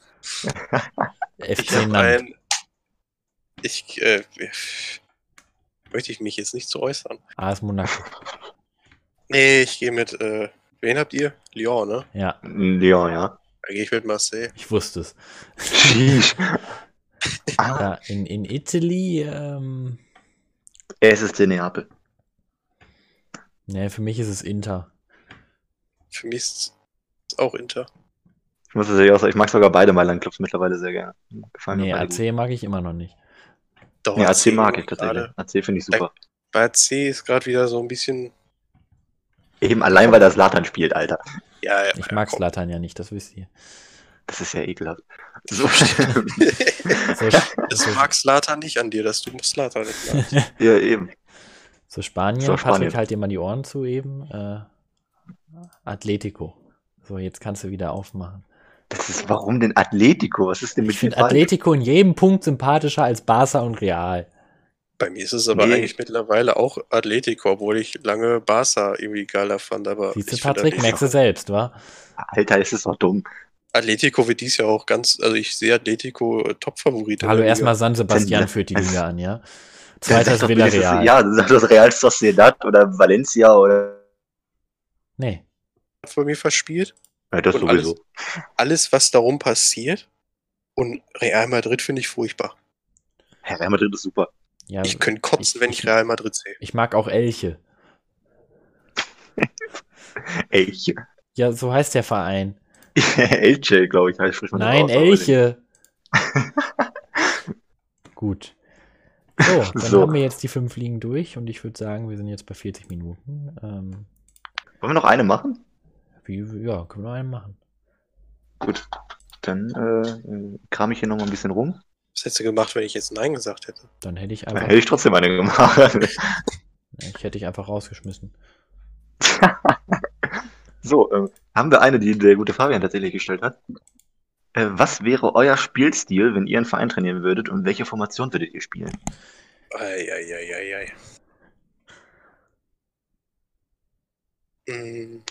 F ich C habe Nantes. ein. Ich. Äh, möchte ich mich jetzt nicht zu äußern. A S Monaco. Nee, ich gehe mit. Äh, wen habt ihr? Lyon, ne? Ja, Leon, ja. Da gehe ich mit Marseille. ich wusste es. Sheesh. Ah, Ja, in, in Italy, ähm, es ist in Neapel. ne, für mich ist es Inter. Für mich ist es auch Inter. Ich muss tatsächlich auch sagen, ich mag sogar beide Mailand-Clubs mittlerweile sehr gerne. Gefallen mir Nee, beide A C mag ich immer noch nicht. Doch, gut. Nee, A C mag ich gerade- tatsächlich. A C finde ich super. Bei A C ist gerade wieder so ein bisschen. Eben allein, weil das Latan spielt, Alter. Ja, ja. Ich mag komm. Zlatan ja nicht, das wisst ihr. Das ist ja ekelhaft. So, So, Das so, mag Slatan nicht an dir, dass du Slatan nicht magst. ja, eben. so Spanien, So, Spanien. Patrick, halt dir mal die Ohren zu eben. Äh, Atletico. So, jetzt kannst du wieder aufmachen. Das ist, warum denn Atletico? Was ist denn mit Ich dir finde falsch? Atletico in jedem Punkt sympathischer als Barca und Real. Bei mir ist es aber Nee. eigentlich mittlerweile auch Atletico, obwohl ich lange Barca irgendwie geiler fand. Aber Siehst du, ich find Patrick, Atletico- merkst du selbst, wa? Alter, ist es doch dumm. Atletico wird dies Jahr auch ganz, also ich sehe Atletico äh, Top-Favorit. in Hallo, der Liga. erstmal San Sebastian Wenn- führt die es- Liga an, ja? Dann Zweiter sag ist doch wenigstens- Villarreal. Ja, sag das Real Sociedad oder Valencia oder. Nee. Bei mir verspielt. Ja, das Und sowieso. Alles, was darum passiert. Und Real Madrid finde ich furchtbar. Ja, Real Madrid ist super. Ja, Ich könnte kotzen, ich- wenn ich- ich Real Madrid sehe. ich mag auch Elche. Ey, ich, Ja, so heißt der Verein. Elche, glaube ich, heißt spricht man das Nein, aus, aber Elche. Gut. So, dann So. haben wir jetzt die fünf Ligen durch und ich würde sagen, wir sind jetzt bei vierzig Minuten. Ähm, nicht. Wollen wir noch eine machen? wie, ja, können wir noch einen machen. Gut. Dann äh, kram ich hier noch mal ein bisschen rum. Was hättest du gemacht, wenn ich jetzt Nein gesagt hätte? Dann hätte ich Dann einfach, hätte ich trotzdem eine gemacht. ich hätte dich einfach rausgeschmissen. So, ähm, haben wir eine, die der gute Fabian tatsächlich gestellt hat. Äh, was wäre euer Spielstil, wenn ihr einen Verein trainieren würdet und welche Formation würdet ihr spielen? Eieieiei. Mm,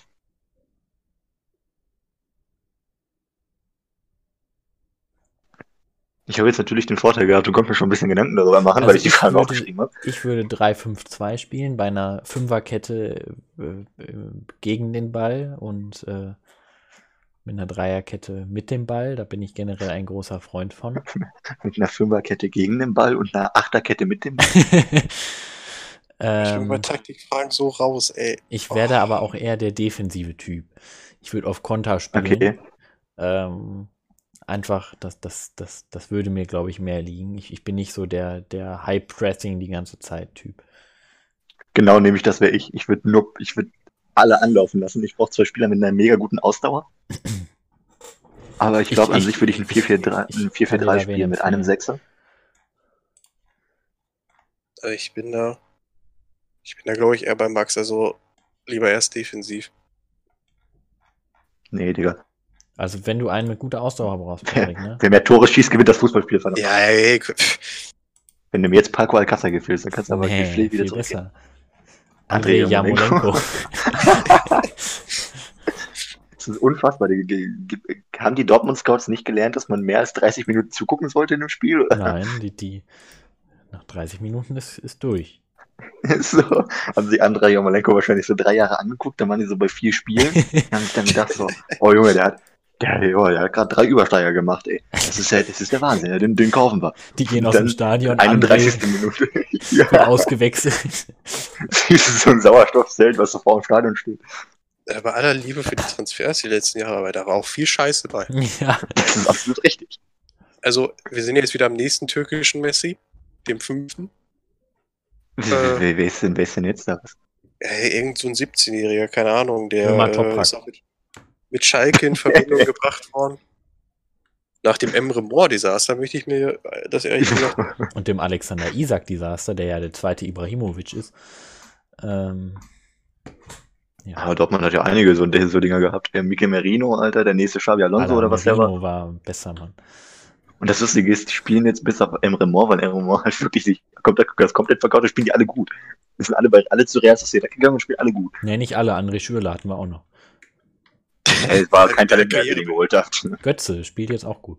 Ich habe jetzt natürlich den Vorteil gehabt, du konntest mir schon ein bisschen Gedanken darüber machen, Also weil ich die ich Fragen würde- aufgeschrieben habe. Ich würde drei fünf zwei spielen, bei einer Fünferkette äh, äh, gegen den Ball und äh, mit einer Dreierkette mit dem Ball. Da bin ich generell ein großer Freund von. Mit einer Fünferkette gegen den Ball und einer Achterkette mit dem Ball. ich bin bei ähm, Taktikfragen so raus, ey. ich werde aber auch eher der defensive Typ. Ich würde auf Konter spielen. Okay. Ähm, einfach, das, das, das, das würde mir, glaube ich, mehr liegen. Ich, ich bin nicht so der, der High-Pressing die ganze Zeit Typ. Genau, nämlich das wäre ich. Ich würde nur, ich würde alle anlaufen lassen. Ich brauche zwei Spieler mit einer mega guten Ausdauer. Aber ich Ich- glaube, an ich- sich würde ich ein vier vier drei ich- ein ich vier vier kann dir drei da wen spielen mit einem empfehlen. Sechser. Äh, Ich bin da. Ich bin da, glaube ich, eher bei Max. Also lieber erst defensiv. Nee, Digga. Also wenn du einen mit guter Ausdauer brauchst, Patrick, ne? Wer mehr Tore schießt, gewinnt das Fußballspiel. Verdammt. Ja, ey. pff, Wenn du mir jetzt Paco Alcázar gefällst, dann kannst du aber Nee, gepflegt wieder viel zurückgehen. besser. Andrei Andrei Jarmolenko. Das ist unfassbar. Die, die, die, haben die Dortmund-Scouts nicht gelernt, dass man mehr als dreißig Minuten zugucken sollte in einem Spiel? Nein, die, die nach dreißig Minuten ist, ist durch. So, haben sie Andrei Jarmolenko wahrscheinlich so drei Jahre angeguckt, dann waren die so bei vier Spielen. Dann haben sich dann gedacht so, oh Junge, der hat, der, oh, der hat gerade drei Übersteiger gemacht, ey. Das ist, ja- das ist der Wahnsinn, ja, den, den kaufen wir. Die gehen Und aus dem dann Stadion, André einunddreißigste Minute. wird Ja, ausgewechselt. das ist so ein Sauerstoffzelt, was so vor dem Stadion steht. äh, Bei aller Liebe für die Transfers die letzten Jahre, aber da war auch viel Scheiße bei. Ja, Das ist absolut richtig. Also, wir sind jetzt wieder am nächsten türkischen Messi, dem fünften. Wer, Äh. wer, wer, ist denn, wer ist denn jetzt da? Ey, irgend so ein siebzehnjähriger, keine Ahnung, der Ömer äh, Toprak. ist auch mit, mit Schalke in Verbindung gebracht worden. Nach dem Emre Mor-Desaster möchte ich mir äh, das ehrlich gesagt. und dem Alexander Isak-Desaster, der ja der zweite Ibrahimovic ist. Ähm, ja. Aber Dortmund hat ja einige so, so Dinger gehabt. Der Mikel Merino, Alter, der nächste Xabi Alonso Alter, oder was der war. Merino war besser, Mann. Und das Lustige ist, die spielen jetzt bis auf Emre Mor, weil Emre Mor halt wirklich sich komplett, das komplett verkauft, da spielen die alle gut. Die sind alle bei alle zu Real Sociedad gegangen und spielen alle gut. Nee, nicht alle. André Schürrle hatten wir auch noch. Ey, es war kein Talent mehr, der den geholt hat. Götze spielt jetzt auch gut.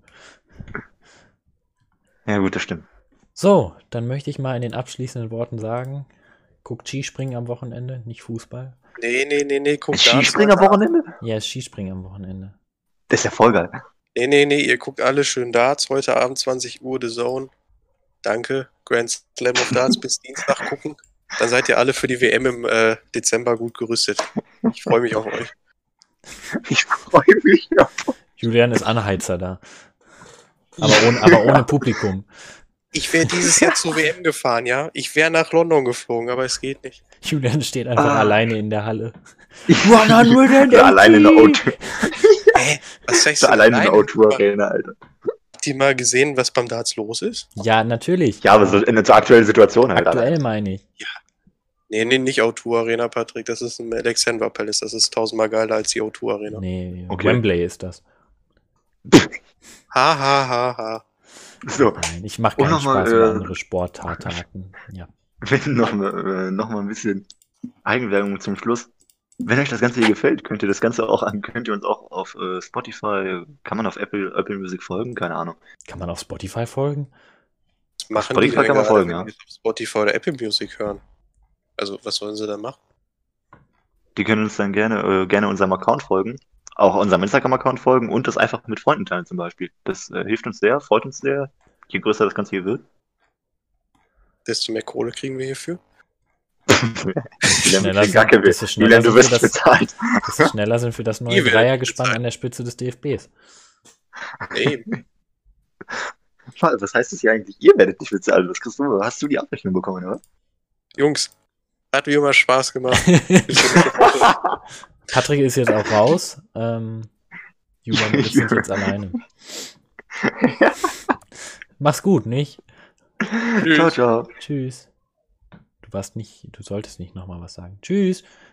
Ja gut, das stimmt. So, dann möchte ich mal in den abschließenden Worten sagen, guckt Skispringen am Wochenende, nicht Fußball. Nee, nee, nee, nee, guckt Skispringen am Wochenende? Ja, es ist Skispringen am Wochenende. Das ist ja voll geil. Nee, nee, nee, ihr guckt alle schön Darts. Heute Abend zwanzig Uhr, The Zone. Danke. Grand Slam of Darts bis Dienstag gucken. Dann seid ihr alle für die W M im äh, Dezember gut gerüstet. Ich freue mich auf euch. Ich freue mich auf Julian ist Anheizer da. Aber ohne, aber ohne Publikum. Ich wäre dieses Jahr zur W M gefahren, ja. Ich wäre nach London geflogen, aber es geht nicht. Julian steht einfach Ah. alleine in der Halle. hundertachtzig. Alleine in der O zwei. Hä? Was sagst du? Alleine in der O Habt zwei Arena, Alter. ihr mal gesehen, was beim Darts los ist? Ja, natürlich. Ja, aber so in der aktuellen Situation halt. Aktuell Alter. meine ich. Nee, nee, nicht O zwei Arena, Patrick. Das ist ein Alexandra Palace. Das ist tausendmal geiler als die O zwei Arena. Nee, Okay. Wembley ist das. Ha, ha, ha, ha. So, Nein, ich mache Und keinen noch mal, Spaß über äh, andere Sportarten. Ja. wenn noch mal, äh, noch mal ein bisschen Eigenwerbung zum Schluss. Wenn euch das Ganze hier gefällt, könnt ihr das Ganze auch an, könnt ihr uns auch auf äh, Spotify, kann man auf Apple, Apple Music folgen? Keine Ahnung. Kann man auf Spotify folgen? Was machen Spotify die denn kann man gerade, folgen, wenn ja. die auf Spotify oder Apple Music hören? Also, was sollen sie da machen? Die können uns dann gerne, äh, gerne unserem Account folgen, auch unserem Instagram-Account folgen und das einfach mit Freunden teilen zum Beispiel. Das äh, hilft uns sehr, freut uns sehr, je größer das Ganze hier wird. Desto mehr Kohle kriegen wir hierfür. Julian, Schneller wie viel Gacke sind- will. desto schneller Julian, du sind wirst wir das- bezahlt. Desto schneller sind wir das neue Ihr werdet Dreiergespann bezahlt. an der Spitze des D F Bs. Eben. Was heißt das hier eigentlich? Ihr werdet nicht bezahlt. Was kriegst du? Hast du die Abrechnung bekommen, oder? Jungs, hat wie immer Spaß gemacht. Patrick ist jetzt auch raus. Ähm, Julian und ich sind jetzt alleine. Mach's gut, nicht? Ciao, ciao. Tschüss. Du warst nicht, du solltest nicht nochmal was sagen. Tschüss.